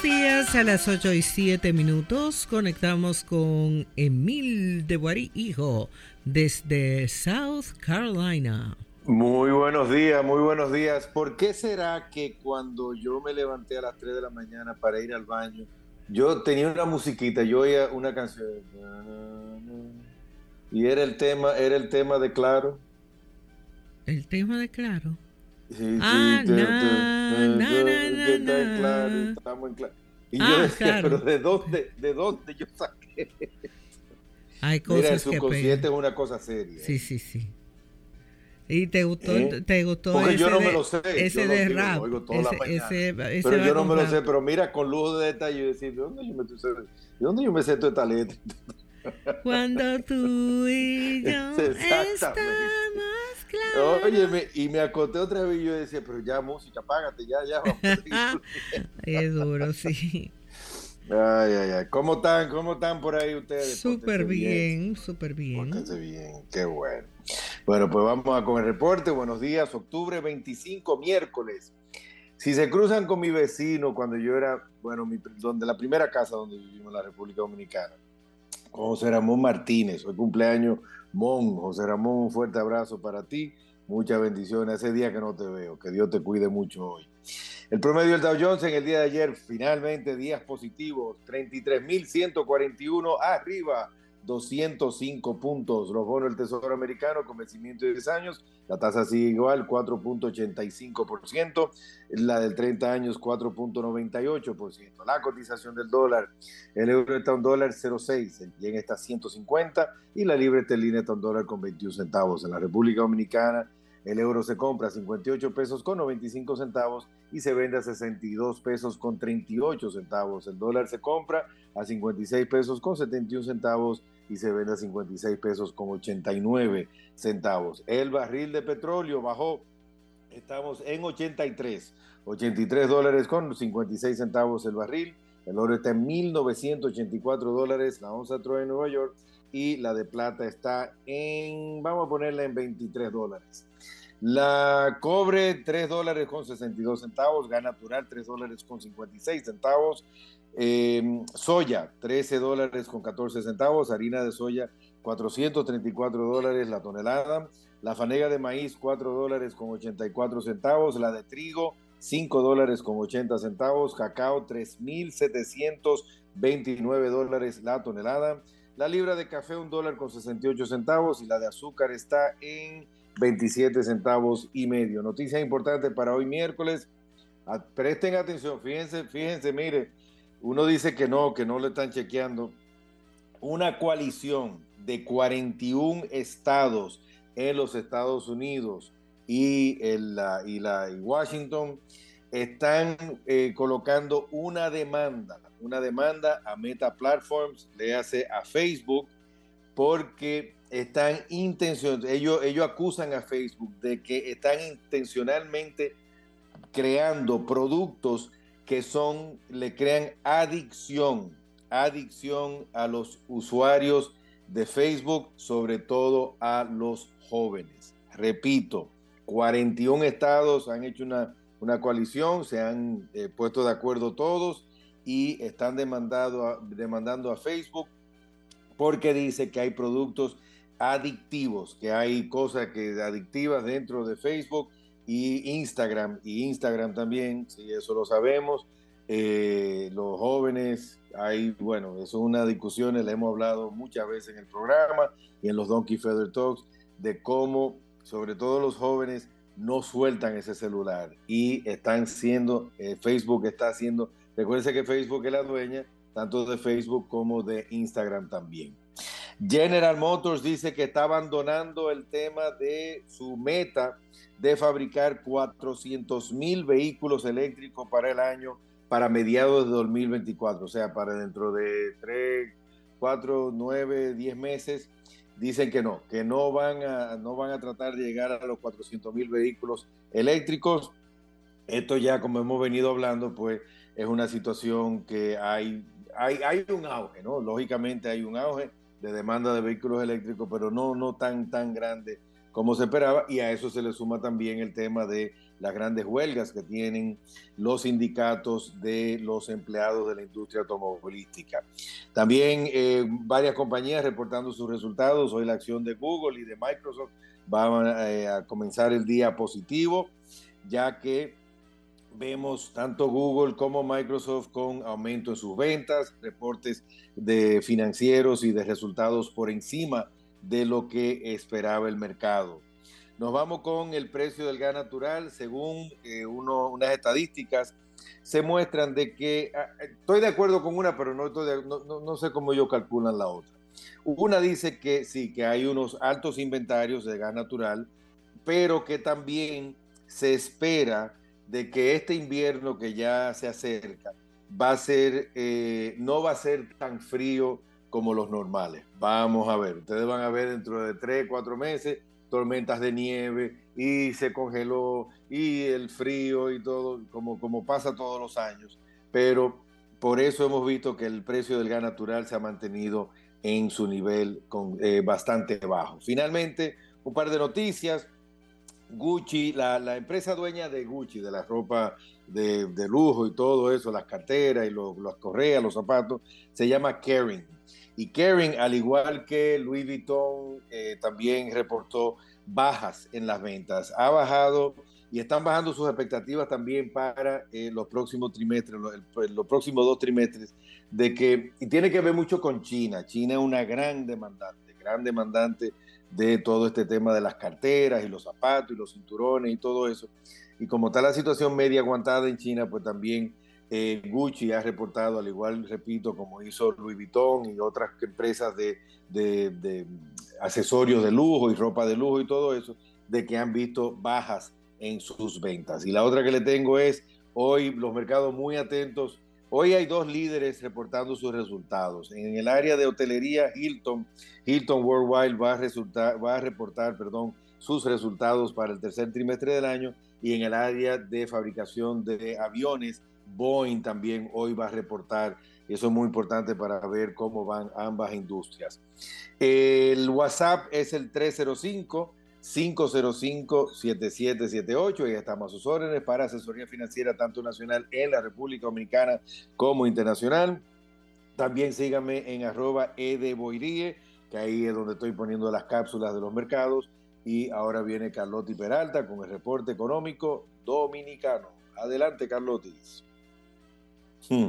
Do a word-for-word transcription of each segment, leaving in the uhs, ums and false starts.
Buenos días, a las ocho y siete minutos conectamos con Emil de Guarí, hijo, desde South Carolina. Muy buenos días, muy buenos días. ¿Por qué será que cuando yo me levanté a las tres de la mañana para ir al baño, yo tenía una musiquita, yo oía una canción y era el tema, era el tema de Claro? El tema de Claro. Sí, Ah, sí, te, te, na, te, na, na, te, que na, está en claro, na. estamos en claro. Y yo Ah, decía, pero claro. ¿de dónde, de dónde yo saqué? Hay Mira, el cosas que subconsciente pegan. es una cosa seria, Sí, ¿eh? sí, sí. ¿Y te gustó, ¿Eh? te gustó Porque yo ese no me de, lo sé, yo ese lo de digo, lo rap? oigo todas las Ese, mañanas, ese, ese pero va yo no con me lo rap. sé, pero mira, con lujo de detalle, yo decía, ¿de dónde yo me, sé, ¿de dónde yo me sé toda esta letra? Cuando tú y yo Exactamente. estamos claros. Óyeme, y me acoté otra vez y yo decía, pero ya música, apágate, ya, ya, vamos a seguir durmiendo. Es duro, sí. Ay, ay, ay, ¿cómo están, cómo están por ahí ustedes? Súper Pórtense bien, bien, súper bien. pórtense bien, qué bueno. Bueno, pues vamos a con el reporte, buenos días, octubre veinticinco, miércoles. Si se cruzan con mi vecino cuando yo era, bueno, mi, donde la primera casa donde vivimos en la República Dominicana, con José Ramón Martínez, hoy cumpleaños Mon. José Ramón, un fuerte abrazo para ti, muchas bendiciones ese día que no te veo, que Dios te cuide mucho hoy. El promedio del Dow Jones en el día de ayer, finalmente días positivos, treinta y tres mil ciento cuarenta y uno arriba, doscientos cinco puntos. Los bonos del Tesoro americano con vencimiento de diez años, la tasa sigue igual, cuatro punto ochenta y cinco por ciento, la del treinta años, cuatro punto noventa y ocho por ciento. La cotización del dólar, el euro está a un dólar cero seis, el yen está a ciento cincuenta y la libra esterlina está a un dólar con veintiún centavos. En la República Dominicana, el euro se compra a cincuenta y ocho pesos con noventa y cinco centavos y se vende a sesenta y dos pesos con treinta y ocho centavos. El dólar se compra a cincuenta y seis pesos con setenta y un centavos y se vende a cincuenta y seis pesos con ochenta y nueve centavos. El barril de petróleo bajó, estamos en ochenta y tres, ochenta y tres dólares con cincuenta y seis centavos el barril. El oro está en mil novecientos ochenta y cuatro dólares, la onza Troy en Nueva York, y la de plata está en, vamos a ponerla en veintitrés dólares. La cobre, tres dólares con sesenta y dos centavos, gas natural, tres dólares con cincuenta y seis centavos, eh, soya, trece dólares con catorce centavos, harina de soya, cuatrocientos treinta y cuatro dólares la tonelada, la fanega de maíz, cuatro dólares con ochenta y cuatro centavos, la de trigo, cinco dólares con ochenta centavos, cacao, tres mil setecientos veintinueve dólares la tonelada, la libra de café, un dólar con sesenta y ocho centavos y la de azúcar está en veintisiete centavos y medio. Noticia importante para hoy miércoles, presten atención, fíjense, fíjense, mire, uno dice que no, que no lo están chequeando. Una coalición de cuarenta y uno estados en los Estados Unidos y, el, la, y, la, y Washington están eh, colocando una demanda, una demanda a Meta Platforms, le hace a Facebook, porque están intencionados, ellos, ellos acusan a Facebook de que están intencionalmente creando productos que son, le crean adicción, adicción a los usuarios de Facebook, sobre todo a los jóvenes. Repito, cuarenta y uno estados han hecho una, una coalición, se han eh, puesto de acuerdo todos y están demandando a, demandando a Facebook porque dice que hay productos adictivos, que hay cosas que adictivas dentro de Facebook y Instagram, y Instagram también, sí, eso lo sabemos. Eh, los jóvenes, hay, bueno, eso es una discusión, le hemos hablado muchas veces en el programa y en los Donkey Feather Talks, de cómo, sobre todo los jóvenes, no sueltan ese celular y están siendo, eh, Facebook está haciendo, recuérdense que Facebook es la dueña tanto de Facebook como de Instagram también. General Motors dice que está abandonando el tema de su meta de fabricar cuatrocientos mil vehículos eléctricos para el año, para mediados de dos mil veinticuatro, o sea, para dentro de tres, cuatro, nueve, diez meses. Dicen que no, que no van a, no van a tratar de llegar a los cuatrocientos mil vehículos eléctricos. Esto ya, como hemos venido hablando, pues es una situación que hay, hay, hay un auge, ¿no? Lógicamente hay un auge de demanda de vehículos eléctricos, pero no, no tan, tan grande como se esperaba, y a eso se le suma también el tema de las grandes huelgas que tienen los sindicatos de los empleados de la industria automovilística. También eh, varias compañías reportando sus resultados. Hoy la acción de Google y de Microsoft va eh, a comenzar el día positivo, ya que vemos tanto Google como Microsoft con aumento en sus ventas, reportes de financieros y de resultados por encima de lo que esperaba el mercado. Nos vamos con el precio del gas natural. Según eh, uno, unas estadísticas, se muestran de que, ah, estoy de acuerdo con una, pero no, estoy de, no, no, no sé cómo ellos calculan la otra. Una dice que sí, que hay unos altos inventarios de gas natural, pero que también se espera de que este invierno que ya se acerca va a ser, eh, no va a ser tan frío como los normales. Vamos a ver, ustedes van a ver dentro de tres, cuatro meses tormentas de nieve y se congeló y el frío y todo, como, como pasa todos los años. Pero por eso hemos visto que el precio del gas natural se ha mantenido en su nivel con, eh, bastante bajo. Finalmente, un par de noticias. Gucci, la, la empresa dueña de Gucci, de la ropa de, de lujo y todo eso, las carteras y lo, las correas, los zapatos, se llama Kering. Y Kering, al igual que Louis Vuitton, eh, también reportó bajas en las ventas. Ha bajado y están bajando sus expectativas también para eh, los próximos trimestres, los, los próximos dos trimestres, de que, y tiene que ver mucho con China. China es una gran demandante, gran demandante de todo este tema de las carteras y los zapatos y los cinturones y todo eso. Y como está la situación media aguantada en China, pues también eh, Gucci ha reportado, al igual, repito, como hizo Louis Vuitton y otras empresas de, de, de accesorios de lujo y ropa de lujo y todo eso, de que han visto bajas en sus ventas. Y la otra que le tengo es, hoy los mercados muy atentos. Hoy hay dos líderes reportando sus resultados. En el área de hotelería, Hilton, Hilton Worldwide va a, resultar, va a reportar perdón, sus resultados para el tercer trimestre del año, y en el área de fabricación de aviones, Boeing también hoy va a reportar. Eso es muy importante para ver cómo van ambas industrias. El WhatsApp es el tres cero cinco, cinco cero cinco, siete siete siete ocho y estamos a sus órdenes para asesoría financiera tanto nacional en la República Dominicana como internacional. También síganme en arroba edeboirie, que ahí es donde estoy poniendo las cápsulas de los mercados. Y ahora viene Carlotti Peralta con el reporte económico dominicano. Adelante, Carlotti. Hmm.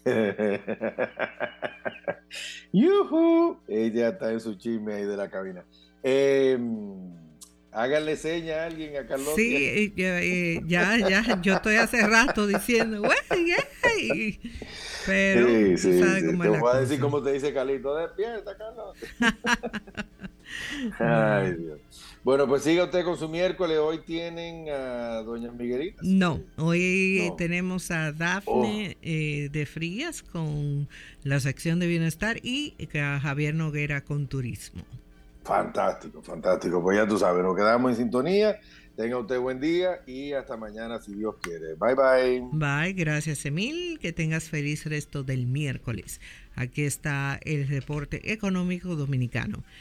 ¡Yuhu! Ella está en su chisme ahí de la cabina. Eh, Háganle seña a alguien a Carlotti. Sí, ya, ya, ya, yo estoy hace rato diciendo, güey, yeah. Pero sí, sí, sabes sí. cómo Te es la voy a cosa. decir cómo te dice Carlito, despierta, Carlotti. Ay, Dios. Bueno, pues siga usted con su miércoles. Hoy tienen a doña Miguelita. No, hoy no. tenemos a Dafne oh. eh, de Frías con la sección de bienestar y a Javier Noguera con turismo. Fantástico, fantástico. Pues ya tú sabes, nos quedamos en sintonía. Tenga usted buen día y hasta mañana si Dios quiere. Bye, bye. Bye, gracias Emil. Que tengas feliz resto del miércoles. Aquí está el reporte económico dominicano.